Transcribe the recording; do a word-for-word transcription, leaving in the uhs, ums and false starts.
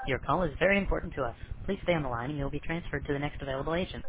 Your call is very important to us. Please stay on the line and you'll be transferred to the next available agent.